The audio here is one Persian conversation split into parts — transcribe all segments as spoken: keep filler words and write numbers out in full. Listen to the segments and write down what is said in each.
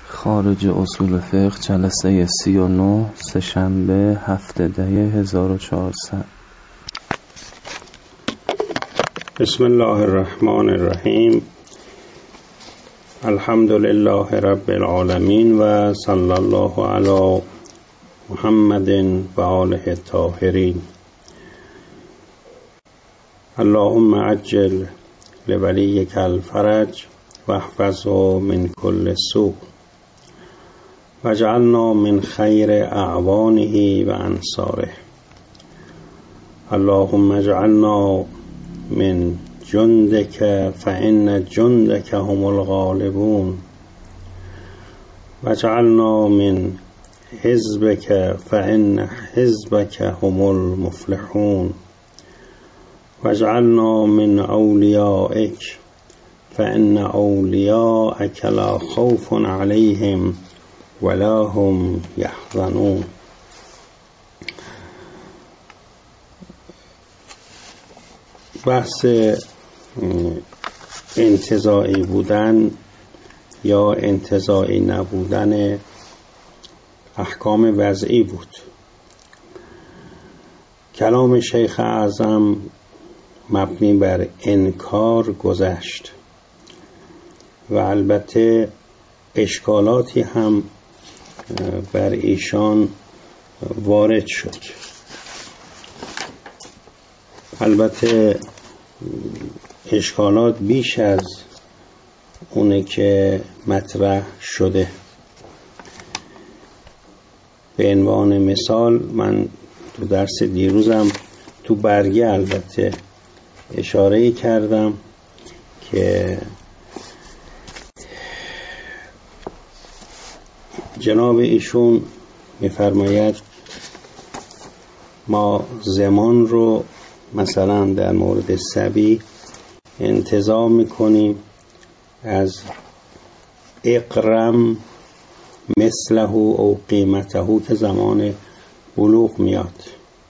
خارج اصول فقه جلسه سی و نه سه‌شنبه هفته ده هزار و چهارصد. بسم الله الرحمن الرحیم. الحمد لله رب العالمین و صلی الله علی محمد و آله الطاهرین. اللهم عجل لولیک الفرج واحفظه من كل سوء واجعلنا من خیر اعوانه و انصاره. اللهم اجعلنا من جندك فإن جندك هم الغالبون واجعلنا من حزبك فإن حزبك هم المفلحون واجعلنا من أوليائك فإن أولياءك لا خوف عليهم ولا هم يحزنون. بحث انتزاعی بودن یا انتزاعی نبودن احکام وضعی بود. کلام شیخ اعظم مبنی بر انکار گذشت و البته اشکالاتی هم بر ایشان وارد شد. البته اشکالات بیش از اونه که مطرح شده. به عنوان مثال من تو درس دیروزم تو برگه البته اشاره کردم که جناب ایشون می‌فرماید ما زمان رو مثلا در مورد صبی انتزاع میکنیم از اقرم مثله او قیمته که زمان بلوغ میاد.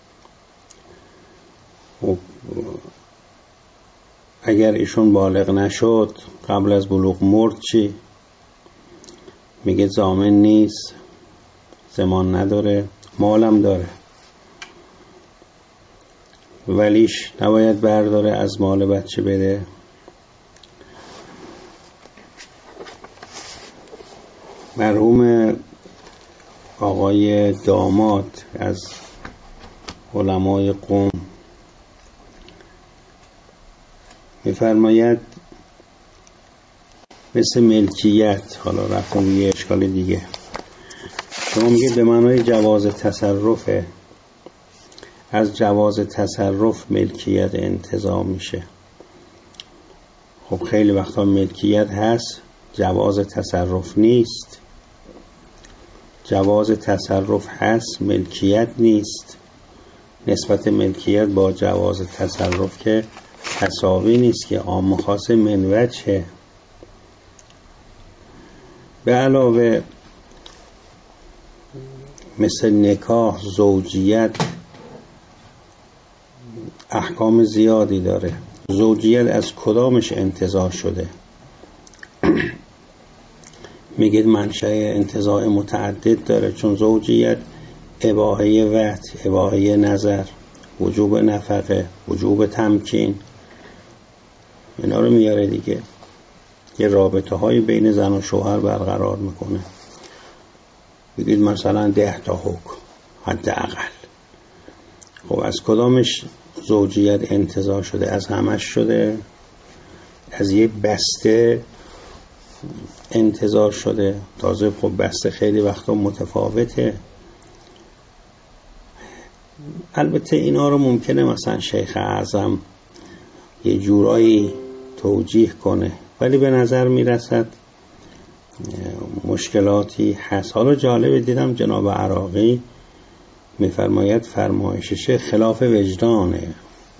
اگر ایشون بالغ نشد قبل از بلوغ مرد چی؟ میگه ضامن نیست، زمان نداره، مالم داره، ولیش نباید برداره از مال بچه بده. مرحوم آقای داماد از علمای قم میفرماید مثل ملکیت، حالا رفتم یه اشکال دیگه، شما میگه به معنای جواز تصرفه، از جواز تصرف ملکیت انتزاع میشه. خب خیلی وقتا ملکیت هست، جواز تصرف نیست. جواز تصرف هست، ملکیت نیست. نسبت ملکیت با جواز تصرف که تساوی نیست، که عام خاص من وجهه. به علاوه مثل نکاح، زوجیت احکام زیادی داره. زوجیت از کدامش انتزاع شده؟ میگید منشأ انتزاع متعدد داره، چون زوجیت اباحه وطء، اباحه نظر، وجوب نفقه، وجوب تمکین، اینا رو میاره دیگه. یه رابطه های بین زن و شوهر برقرار میکنه. بگید مثلا ده تا حکم حداقل. خب از کدامش زوجیت انتزاع شده؟ از همش شده؟ از یه بسته انتزاع شده؟ تازه خب بسته خیلی وقتا متفاوته. البته اینا رو ممکنه مثلا شیخ اعظم یه جورایی توجیه کنه، ولی به نظر میرسد مشکلاتی هست. حالا جالب دیدم جناب عراقی میفرماید فرمایشش خلاف وجدانه.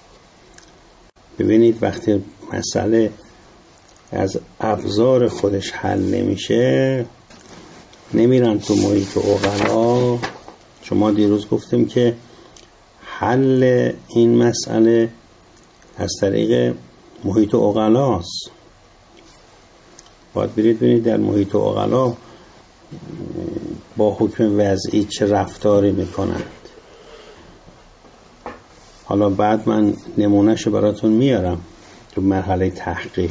ببینید وقتی مسئله از ابزار خودش حل نمیشه، نمیرن تو محیط عقلا. شما دیروز گفتیم که حل این مسئله از طریق محیط عقلاست. باید برید ببینید در محیط عقلا با حکم وضعی چه رفتاری میکنند. حالا بعد من نمونهشو براتون میارم تو مرحله تحقیق.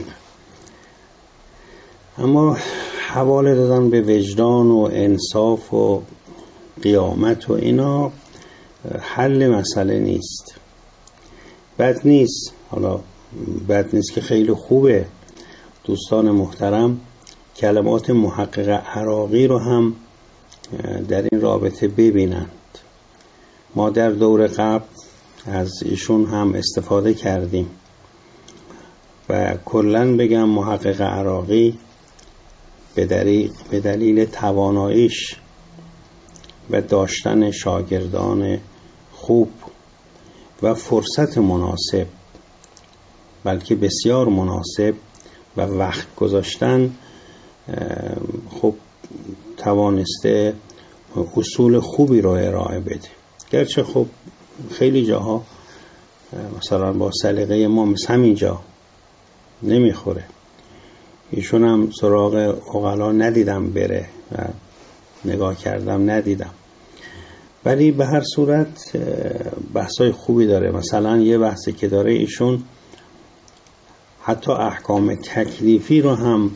اما حواله دادن به وجدان و انصاف و قیامت و اینا حل مسئله نیست. بد نیست، حالا بد نیست که خیلی خوبه دوستان محترم کلمات محقق عراقی رو هم در این رابطه ببینند. ما در دور قبل از ایشون هم استفاده کردیم و کلن بگم محقق عراقی به دلیل, به دلیل تواناییش و داشتن شاگردان خوب و فرصت مناسب، بلکه بسیار مناسب و وقت گذاشتن، خب توانسته اصول خوبی رو ارائه بده. گرچه خب خیلی جاها مثلا با سلیقه ما مثل همین جا نمیخوره. ایشون هم سراغ عقلا ندیدم بره و نگاه کردم ندیدم، ولی به هر صورت بحثای خوبی داره. مثلا یه بحثی که داره ایشون حتی احکام تکلیفی رو هم،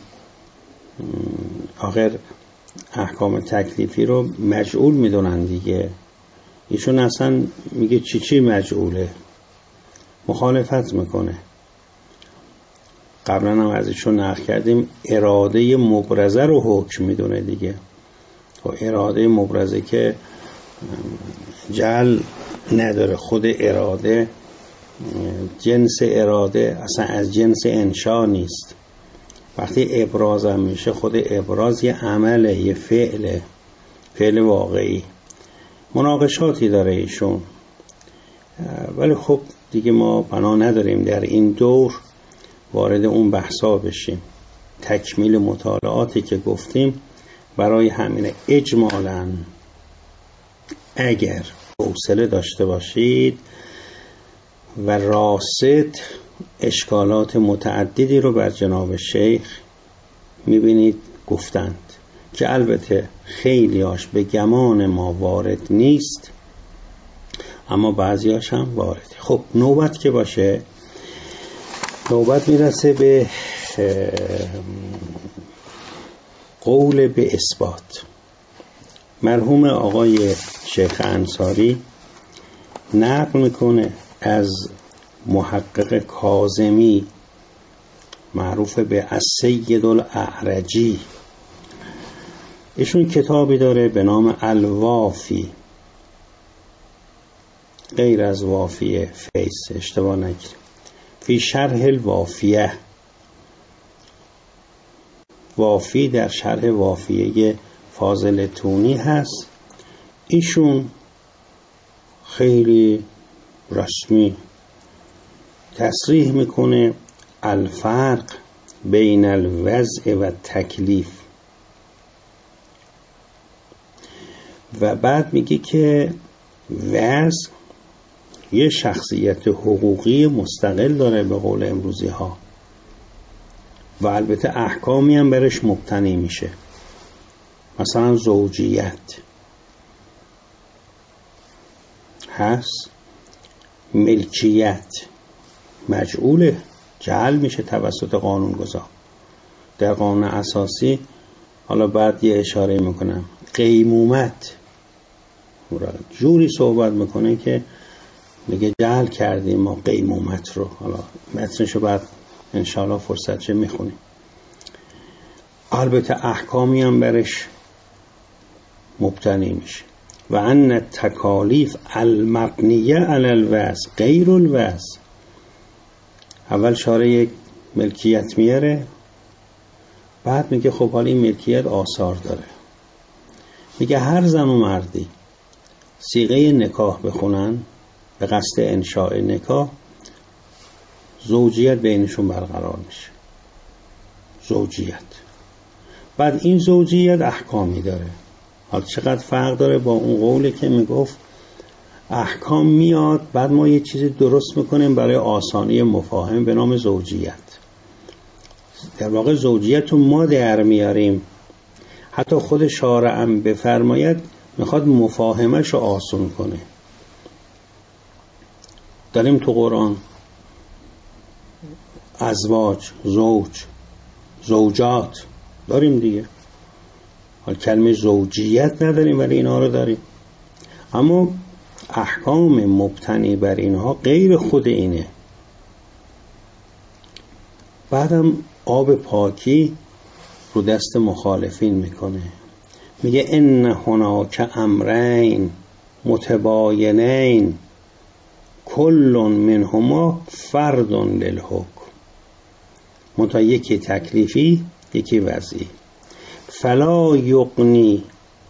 آخر احکام تکلیفی رو مجعول میدونن دیگه. ایشون اصلا میگه چی چی مجعوله، مخالفت میکنه. قبلا هم از ایشون نقل کردیم اراده مبرزه رو حکم میدونه دیگه. و اراده مبرزه که جعل نداره، خود اراده جنس اراده اصلا از جنس انشا نیست. وقتی ابراز هم میشه خود ابراز یه عمله، یه فعله، فعل واقعی. مناقشاتی داره ایشون، ولی خب دیگه ما بنا نداریم در این دور وارد اون بحثا بشیم. تکمیل مطالعاتی که گفتیم برای همینه. اجمالاً اگر حوصله داشته باشید و راست اشکالات متعددی رو بر جناب شیخ میبینید گفتند که البته خیلیاش به گمان ما وارد نیست، اما بعضیاش هم وارده. خب نوبت که باشه، نوبت میرسه به قول به اثبات. مرحوم آقای شیخ انصاری نقل میکنه از محقق کاظمی معروف به السید الاعرجی. ایشون کتابی داره به نام الوافی، غیر از وافیه فیس، اشتباه نگیریم، فی شرح الوافیه. وافی در شرح وافیه فاضل تونی هست. ایشون خیلی رسمی تصریح میکنه الفرق بین الوضع و تکلیف، و بعد میگه که وضع یه شخصیت حقوقی مستقل داره به قول امروزی ها، و البته احکامی هم برش مبتنی میشه. مثلا زوجیت هست، ملکیت مجعوله، جعل میشه توسط قانون گذار. در قانون اساسی حالا بعد یه اشاره میکنم، قیمومت جوری صحبت میکنه که میگه جعل کردیم ما قیمومت رو. حالا متنشو بعد انشاءالله فرصت چه میخونیم. البته احکامی هم برش مبتنی میشه. و ان تکالیف المبنیه علی الوضع غیر الوضع. اول شاره یک ملکیت میاره، بعد میگه خب حالا این ملکیت آثار داره. میگه هر زن و مردی صیغه نکاح بخونن به قصد انشاء نکاح، زوجیت بینشون برقرار میشه. زوجیت. بعد این زوجیت احکامی داره. حالا چقدر فرق داره با اون قولی که میگفت احکام میاد بعد ما یه چیزی درست میکنیم برای آسانی مفاهمه به نام زوجیت. در واقع زوجیت رو ما در میاریم، حتی خود شارعم بفرماید میخواد مفاهمش رو آسون کنه. داریم تو قرآن ازواج، زوج، زوجات داریم دیگه. حال کلمه زوجیت نداریم ولی اینها رو داریم، اما احکام مبتنی بر اینها غیر خود اینه. بعدم آب پاکی رو دست مخالفین میکنه، میگه ان هناک امرین متباینین کل منهما فرد للحکم. منتها یکی تکلیفی یکی وضعی. فلا یغنی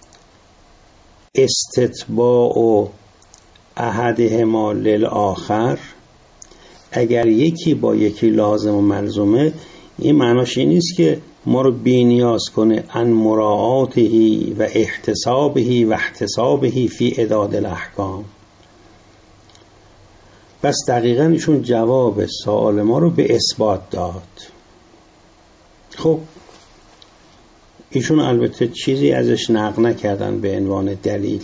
استتباع احدهما للآخر. اگر یکی با یکی لازم و ملزومه، این معناش این نیست که ما رو بی‌نیاز کنه ان مراعاته و احتسابه و احتسابه فی اعداد الاحکام. بس دقیقاً ایشون جواب سوال ما رو به اثبات داد. خب ایشون البته چیزی ازش نقل نکردن به عنوان دلیل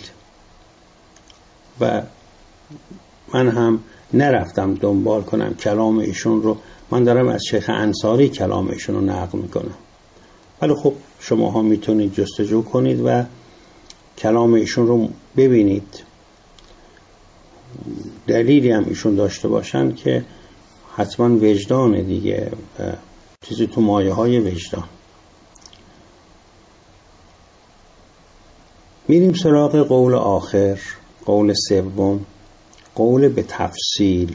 و من هم نرفتم دنبال کنم کلام ایشون رو. من دارم از شیخ انصاری کلام ایشون رو نقل میکنم، ولی خب شما ها میتونید جستجو کنید و کلام ایشون رو ببینید. دلیلی هم ایشون داشته باشن که حتما وجدان دیگه، چیزی تو مایه های وجدان. میریم سراغ قول آخر، قول سوم، قول به تفصیل.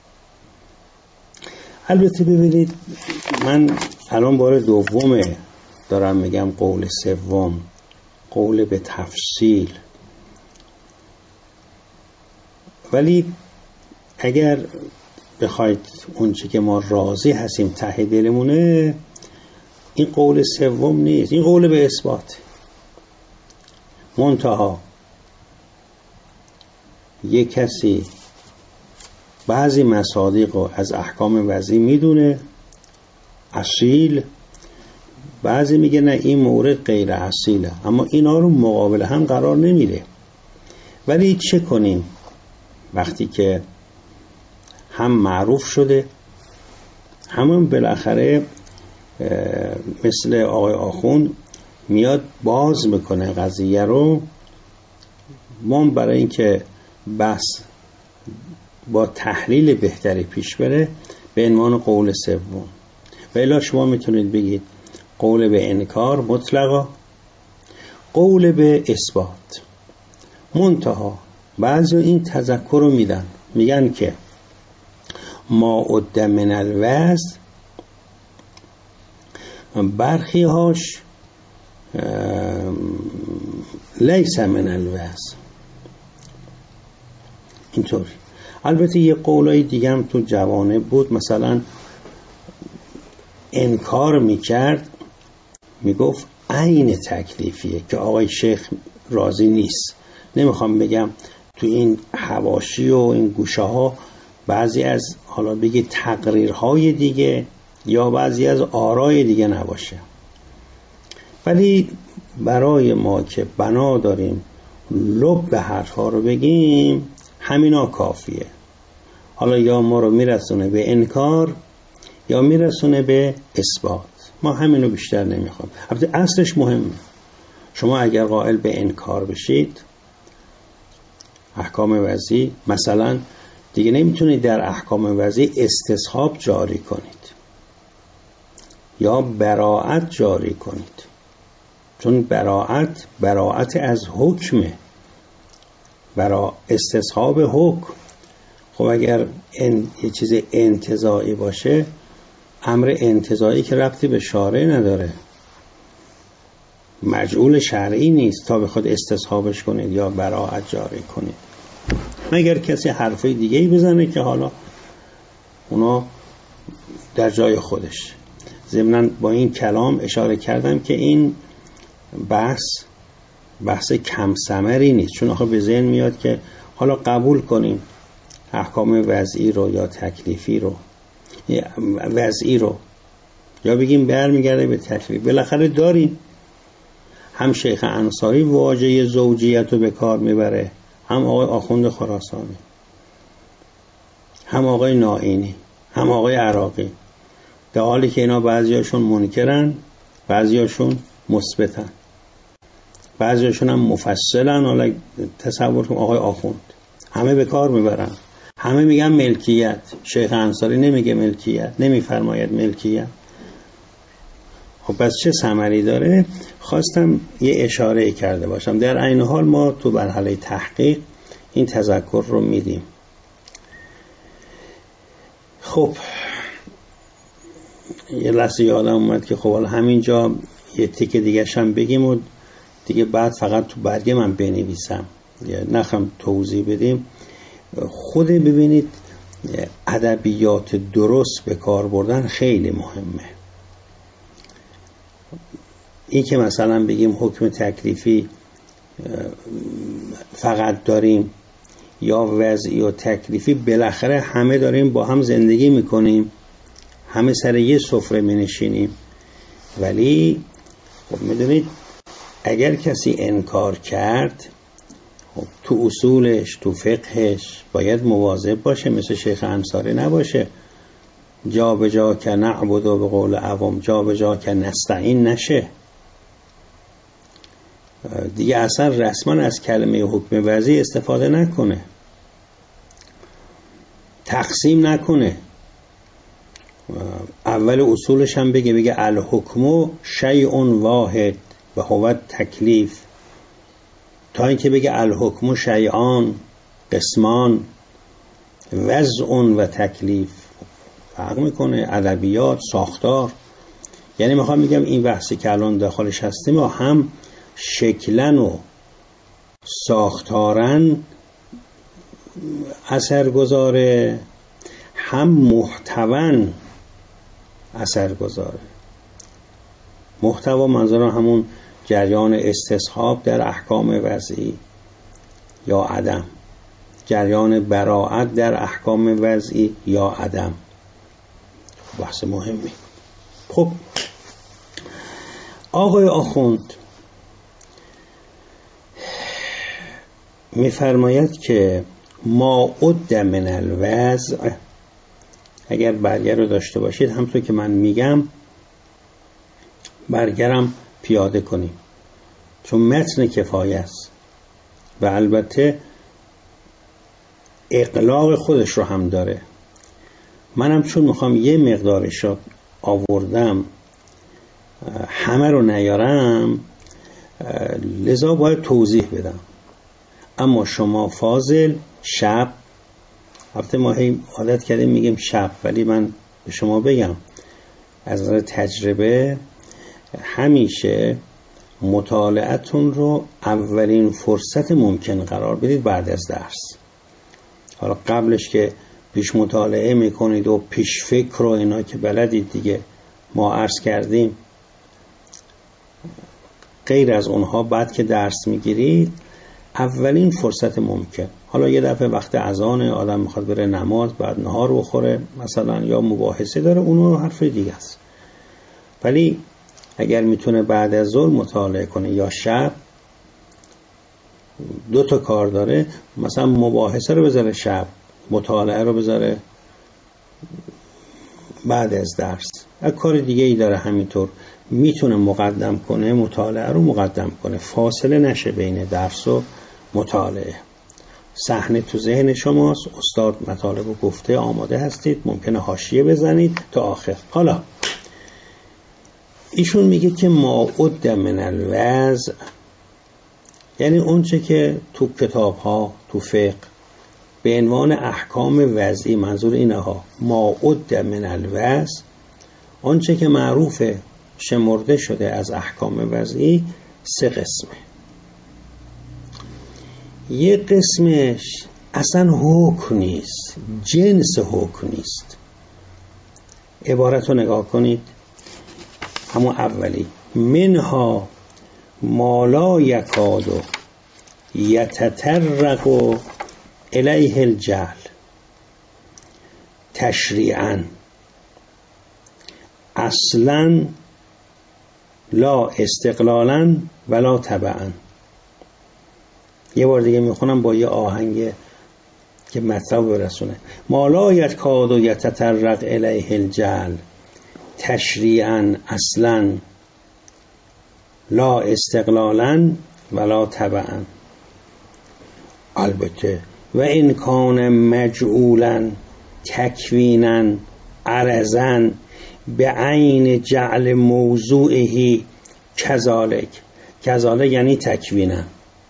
البته ببینید من الان بار دومه دارم میگم قول سوم، قول به تفصیل. ولی اگر بخواید اون چی که ما راضی هستیم ته دلمونه، این قول سوم نیست، این قول به اثبات. منتها یک کسی بعضی مصادیق رو از احکام وضعی میدونه اصیل، بعضی میگه نه این مورد غیر اصیله، اما اینا رو مقابل هم قرار نمیده. ولی چه کنیم وقتی که هم معروف شده، هم بالاخره مثل آقای آخوند میاد باز میکنه قضیه رو. ما برای اینکه بحث با تحلیل بهتری پیش بره به عنوان قول سوم. و الا شما میتونید بگید قول به انکار مطلقا، قول به اثبات. منتها بعضی این تذکر رو میدن، میگن که ما عد من الوضع، برخی هاش لیس من الوضع. اینطوری. البته یه قولای دیگه هم تو جوانب بود، مثلا انکار میکرد، میگفت عین تکلیفیه که آقای شیخ راضی نیست. نمیخوام بگم تو این حواشی و این گوشه ها بعضی از حالا بگی تقریرهای دیگه یا بعضی از آرای دیگه نباشه، ولی برای ما که بنا داریم لب به حرفا رو بگیم همینا کافیه. حالا یا ما رو میرسونه به انکار یا میرسونه به اثبات، ما همینو بیشتر نمیخوام. البته اصلش مهمه. شما اگر قائل به انکار بشید احکام وضعی، مثلا دیگه نمیتونید در احکام وضعی استصحاب جاری کنید یا براعت جاری کنید، چون براعت براعت از حکمه، برا استصحاب حکم. خب اگر ان یه چیز انتزاعی باشه، امر انتزاعی که ربطی به شارع نداره، مجعول شرعی نیست تا بخواد استصحابش کنید یا براعت جاری کنید، مگر کسی حرفای دیگه‌ای بزنه که حالا اونا در جای خودش. ضمناً با این کلام اشاره کردم که این بحث بحث کم ثمری نیست، چون آخه به ذهن میاد که حالا قبول کنیم احکام وضعی رو یا تکلیفی رو، وضعی رو، یا بگیم برمیگرده به تکلیف. بالاخره داریم هم شیخ انصاری واژه زوجیت رو به کار میبره، هم آقای آخوند خراسانی، هم آقای نائینی، هم آقای عراقی، در حالی که اینا بعضیاشون منکرن، بعضیاشون مثبتن، بعضیاشون هم مفصلن. حالا تصور کن آقای آخوند، همه به کار میبرن، همه میگن ملکیت. شیخ انصاری نمیگه ملکیت، نمیفرماید ملکیت. خب پس چه ثمری داره؟ خواستم یه اشاره کرده باشم. در عین حال ما تو مرحله تحقیق این تذکر رو میدیم. خب یه لحظه یادم اومد که خب حالا همینجا یه تیک دیگه هم بگیم و دیگه بعد فقط تو برگه من بنویسم، نخوام توضیح بدیم. خود ببینید ادبیات درست به کار بردن خیلی مهمه. این که مثلا بگیم حکم تکلیفی فقط داریم یا وضعی و تکلیفی، بالاخره همه داریم با هم زندگی میکنیم، همه سر یه سفره می نشینیم. ولی خب میدونید اگر کسی انکار کرد، خب تو اصولش تو فقهش باید مواظب باشه، مثل شیخ انصاری نباشه جا به جا که نعبد و به قول عوام جا به جا که نستعین نشه. دیگه اصلا رسما از کلمه حکم وضعی استفاده نکنه، تقسیم نکنه. اول اصولش هم بگه بگه الحکم شیء واحد و هو تکلیف، تا اینکه بگه الحکم شیئان قسمان وضع و تکلیف. فرق میکنه ادبیات ساختار. یعنی میخوام میگم این بحثی که الان داخلش هستیم و هم شکلن و ساختارن اثر گذاره، هم محتوان اثر گذاره. محتوا منظورم همون جریان استصحاب در احکام وضعی یا عدم، جریان براءت در احکام وضعی یا عدم. بحث مهمی. خب آقای آخوند میفرماید که ما عد من الوضع، اگر برگه رو داشته باشید همونطور که من میگم برگرم پیاده کنیم، چون متن کفایه است و البته اقلاق خودش رو هم داره. منم چون میخوام یه مقدارش رو آوردم همه رو نیارم، لذا باید توضیح بدم. اما شما فاضل شب، البته ما هی عادت کردیم میگیم شب، ولی من به شما بگم از نظر تجربه همیشه مطالعتون رو اولین فرصت ممکن قرار بدید بعد از درس. حالا قبلش که پیش مطالعه میکنید و پیش فکر و اینا که بلدید دیگه، ما عرض کردیم غیر از اونها بعد که درس میگیرید اولین فرصت ممکن. حالا یه دفعه وقت اذان آدم میخواد بره نماز، بعد نهار بخوره مثلا، یا مباحثه داره، اونو حرف دیگه است. ولی اگر میتونه بعد از ظهر مطالعه کنه یا شب، دو تا کار داره، مثلا مباحثه رو بذاره شب، مطالعه رو بذاره بعد از درس. یک کار دیگه ای داره همینطور میتونه مقدم کنه، مطالعه رو مقدم کنه، فاصله نشه بین درس و مطالعه. صحنه تو ذهن شماست، استاد مطالب رو گفته، آماده هستید، ممکنه حاشیه بزنید تا آخر. حالا ایشون میگه که ما عد من الوضع، یعنی اون چه که تو کتاب ها تو فقه به عنوان احکام وضعی، منظور اینه ها، ما عد من الوضع، اون چه که معروفه شمرده شده از احکام وضعی سه قسمه. یه قسمش اصلا حکم نیست، جنس حکم نیست. عبارت رو نگاه کنید، همون اولی، منها ما لا یکاد یتطرق الیه الجهل تشریعا اصلا لا استقلالا ولا تبعا. یه بار دیگه میخونم با یه آهنگ که مطلب برسونه. ما لا یکاد و یتطرق الیه الجعل تشریعا اصلا لا استقلالا ولا تبعا. البته و این کان مجعولا تکوینا عرضا به عین جعل موضوعه کذالک. کذالک یعنی تکوینا.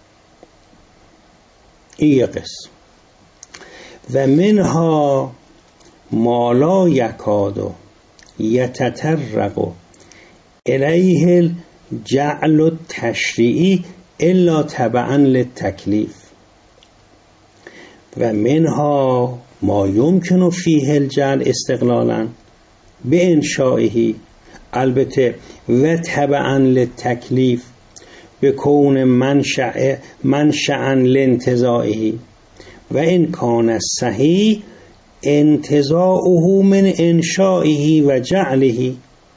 این یه قسم. و منها ما لا یکاد یتطرق الیه الجعل التشریعی الا تبعا للتکلیف و منها ما یمکن فیه الجعل استقلالا به انشائه البته و تبعا للتکلیف به کون منشأ منشأ لانتزاعه و این کان صحیح انتزاعه من انشائه و جعله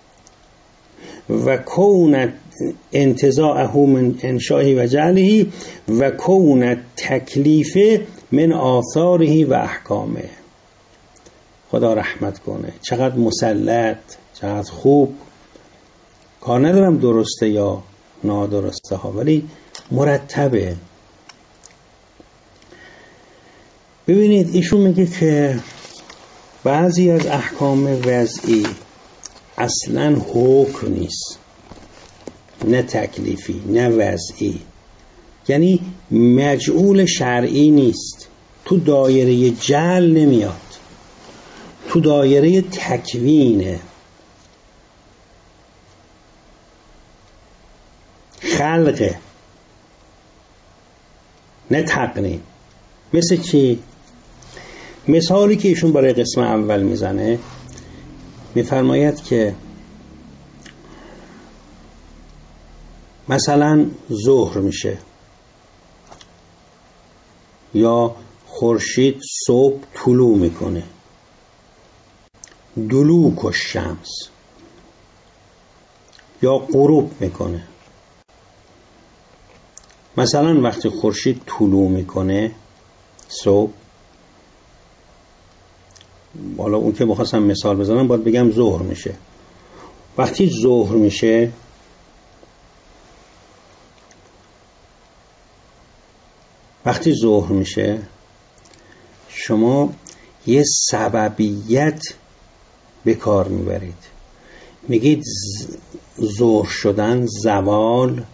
و کون انتزاعه من انشائه و جعله و کون تکلیف من آثاره و احکامه. خدا رحمت کنه. چقدر مسلط، چقدر خوب. کار ندارم درسته یا نادرسته ها، ولی مرتبه. ببینید ایشون میگه که بعضی از احکام وضعی اصلا حکم نیست، نه تکلیفی نه وضعی، یعنی مجعول شرعی نیست، تو دایره جعل نمیاد، تو دایره تکوینه، خلقه، نه تقنین. مثل چی؟ مثالی که ایشون برای قسم اول میزنه، میفرماید که مثلا ظهر میشه یا خورشید صبح طلوع میکنه، دلوک الشمس، یا غروب میکنه. مثلا وقتی خورشید طلوع میکنه صبح، حالا اون که بخواستم مثال بزنم باید بگم ظهر میشه. وقتی ظهر میشه وقتی ظهر میشه شما یه سببیت به کار میبرید، میگید ظهر شدن، زوال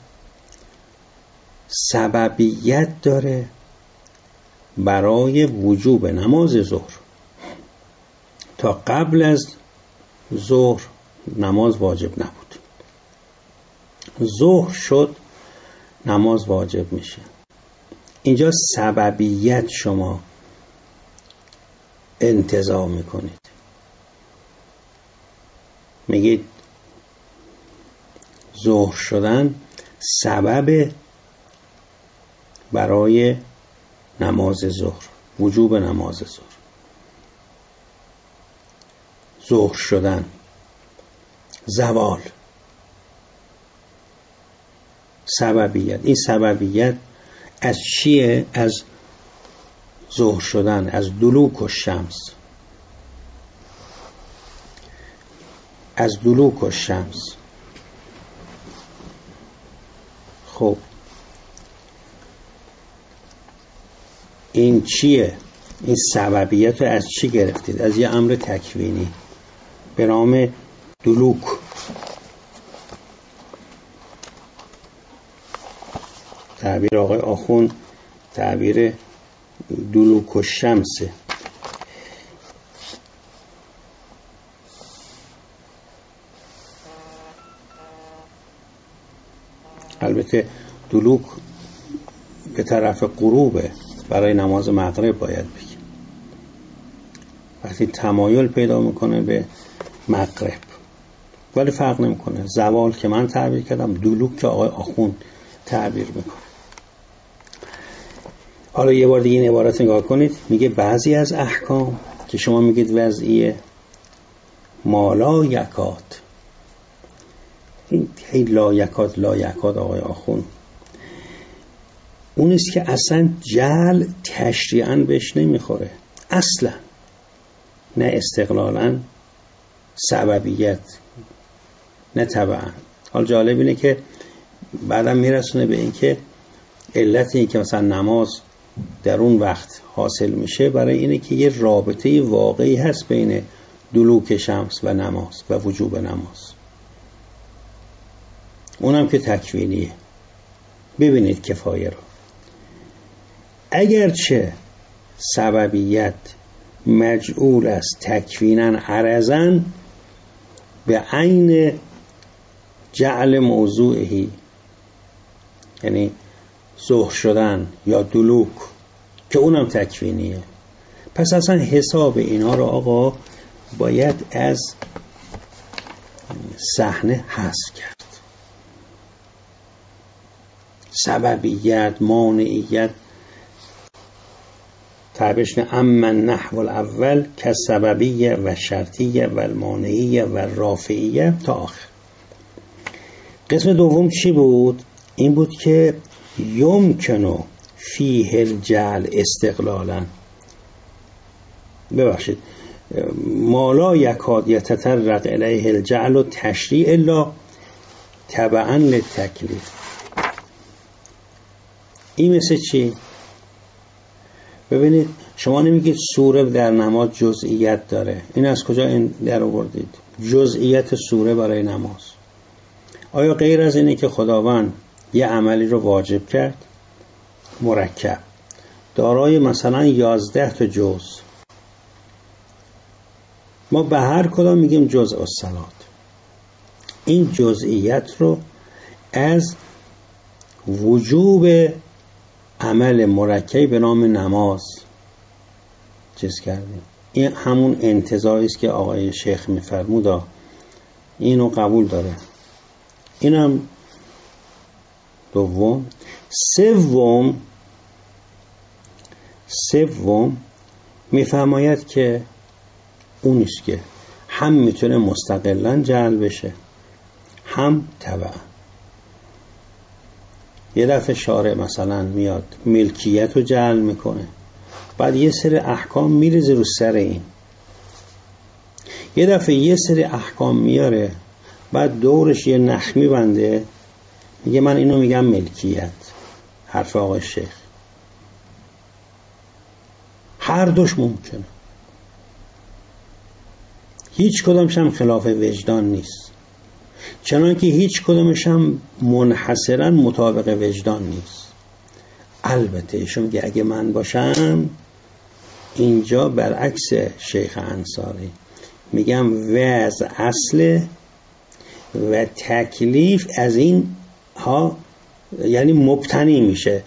سببیت داره برای وجوب نماز ظهر. تا قبل از ظهر نماز واجب نبود، ظهر شد نماز واجب میشه. اینجا سببیت شما انتزاع میکنید، میگید ظهر شدن سبب برای نماز ظهر، وجوب نماز ظهر. ظهر شدن، زوال، سببیت. این سببیت از چیه؟ از ظهر شدن، از دلوک الشمس، از دلوک الشمس. خب این چیه؟ این سببیت رو از چی گرفتید؟ از یه امر تکوینی به نام دلوک. تعبیر آقای آخوند تعبیر دلوک الشمسه. البته دلوک به طرف غروبه، برای نماز مغرب باید بگیم. وقتی تمایل پیدا میکنه به مغرب، ولی فرق نمیکنه. زوال که من تعبیر کردم، دلوک که آقای آخوند تعبیر میکنه. حالا یه بار دیگه این عبارت نگاه کنید. میگه بعضی از احکام که شما میگید وضعیه، مالا یکات این هی لایکاد لایکاد آقای آخوند اون است که اصلا جعل تشریعاً بهش نمیخوره اصلا، نه استقلالاً، سببیت، نه تبعاً. حال جالب اینه که بعدم میرسونه به این که علت این که مثلا نماز در اون وقت حاصل میشه برای اینه که یه رابطه واقعی هست بین دلوک شمس و نماز و وجوب نماز، اونم که تکوینیه. ببینید کفایه رو، اگرچه سببیت مجعول است تکویناً عرضاً به عین جعل موضوعی، یعنی ظهر شدن یا دلوک که اونم تکوینیه. پس اصلا حساب اینا رو آقا باید از صحنه حذف کرد. سببیت، مانعیت، تعبیرش اما نحو الاول که سببیه و شرطیه و المانعیه و رافعیه تا آخر. قسم دوم چی بود؟ این بود که یمکنو فیه الجعل استقلالا، ببخشید مالا یکاد یتطرق الیه الجعل و تشریع الا تبعا للتکلیف. این مثل چی؟ ببینید شما نمیگید سوره در نماز جزئیت داره، این از کجا این در آوردید؟ جزئیت سوره برای نماز. آیا غیر از اینه که خداوند یه عملی رو واجب کرد مرکب دارای مثلا یازده تا جز، ما به هر کدام میگیم جزء الصلات، این جزئیت رو از وجوب عمل مرکبی به نام نماز چیز کردیم. این همون انتزاعی است که آقای شیخ میفرمودا، اینو قبول داره. اینم دوم. سوم سوم میفرماید که اون است که هم میتونه مستقلاً جعل بشه هم تبع. یه دفعه شارع مثلا میاد ملکیت رو جعل میکنه، بعد یه سری احکام میریزه رو سر این. یه دفعه یه سری احکام میاره بعد دورش یه نخ میبنده میگه من اینو میگم ملکیت. حرف آقای شیخ هر دوش ممکنه، هیچ کدامش هم خلاف وجدان نیست، چنان که هیچ کدامش هم منحصرا مطابق وجدان نیست. البته ایشون میگه اگه من باشم، اینجا برعکس شیخ انصاری میگم وضع اصل و تکلیف از این ها یعنی مبتنی میشه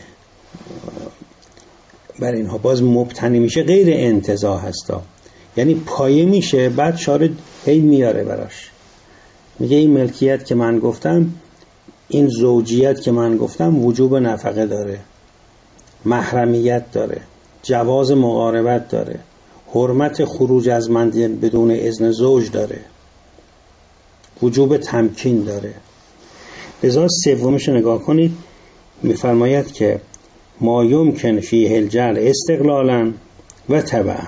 بر اینها، باز مبتنی میشه غیر انتزاع هستا، یعنی پایه میشه بعد شارد هی میاره براش، میگه این ملکیت که من گفتم، این زوجیت که من گفتم وجوب نفقه داره، محرمیت داره، جواز مقاربت داره، حرمت خروج از منزل بدون اذن زوج داره، وجوب تمکین داره. لذا سومش نگاه کنید، میفرماید که ما یمکن فیه الجعل استقلالا و تبعا.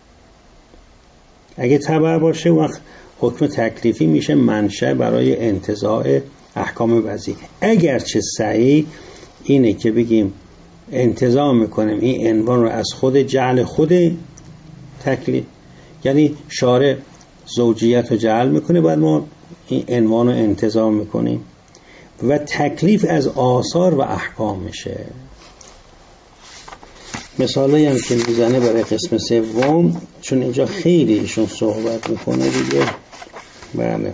اگه تبع باشه وقت حکم تکلیفی میشه منشأ برای انتزاع احکام وضعی. اگرچه صحیح اینه که بگیم انتزاع میکنیم این عنوان رو از خود جعل خود تکلیف، یعنی شارع زوجیت رو جعل میکنه بعد ما این عنوان رو انتزاع میکنیم و تکلیف از آثار و احکام میشه. مثالی هم که میزنه برای قسم سوم، چون اینجا خیلی ایشون صحبت میکنه دیگه. بله.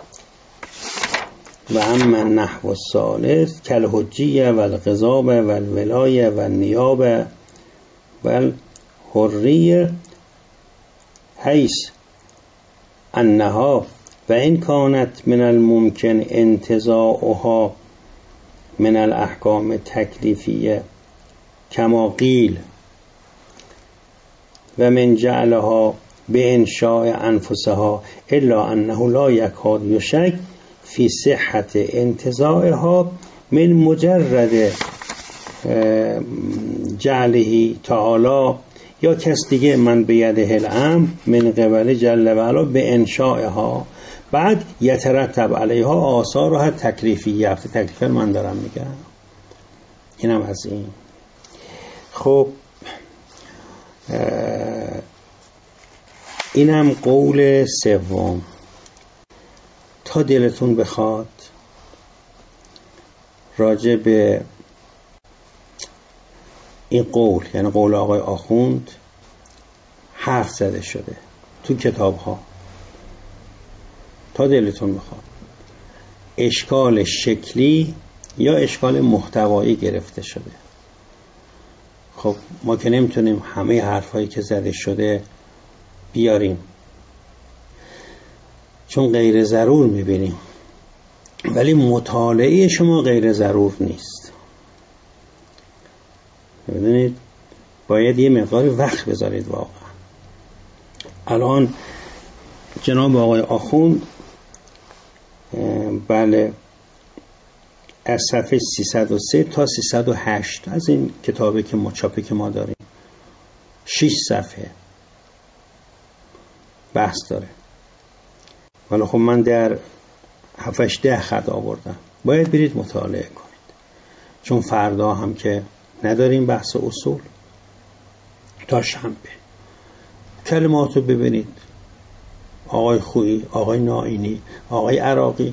و اما نحو الثالث کالحجیه و القضابه و الولایه و النیابه و الحریه حیث انها و این کانت من الممکن انتزاعها من الاحکام تکلیفیه کما قیل و من جعلها به انشاء انفسها الا انه لا یکاد یشک فی صحت انتزاعها من مجرد جعله تعالی، یا کس دیگه من بیده الامر من قبل جل و علا به انشائها، بعد یترتب علیها آثارها تکلیفیه. هفته تکلیف من دارم میگم، اینم از این. خب اینم قول سوم. تا دلتون بخواد راجع به این قول، یعنی قول آقای آخوند، حرف زده شده تو کتاب ها. تا دلتون بخواد اشکال شکلی یا اشکال محتوایی گرفته شده. خب ما که نمیتونیم همه حرفایی که زده شده بیاریم، چون غیر ضرور میبینیم، ولی مطالعه شما غیر ضرور نیست. ببینید باید یه مقدار وقت بذارید. واقعا الان جناب آقای آخوند بله از صفحه سیصد و سه تا سیصد و هشت از این کتابی که مچاپی که ما داریم، شش صفحه بحث داره، ولی خب من در هفتش ده خط آوردم. باید برید مطالعه کنید، چون فردا هم که نداریم بحث اصول. تا شنبه کلماتو ببینید، آقای خویی، آقای نائینی، آقای عراقی.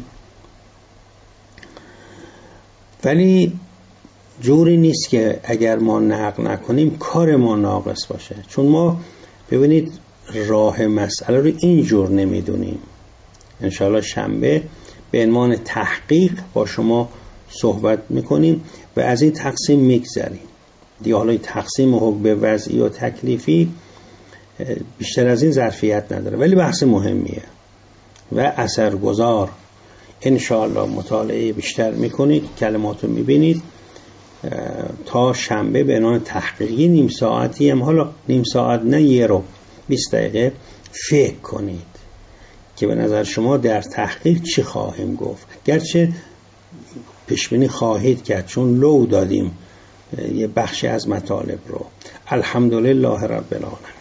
ولی جوری نیست که اگر ما نقل نکنیم کار ما ناقص باشه، چون ما ببینید راه مسئله رو اینجور نمیدونیم. انشاءالله شنبه به عنوان تحقیق با شما صحبت میکنیم و از این تقسیم میگذریم دیگه. حالا تقسیم حکم به وضعی و تکلیفی بیشتر از این ظرفیت نداره، ولی بحث مهمیه و اثرگذار. انشاءالله مطالعه بیشتر میکنید، کلماتو میبینید. تا شنبه به عنوان تحقیقی نیم ساعتی هم، حالا نیم ساعت نه، یه رو بیست دقیقه فکر کنید که به نظر شما در تحقیق چی خواهیم گفت. گرچه پیشبینی خواهید کرد، چون لو دادیم یه بخشی از مطالب رو. الحمدلله رب العالمین.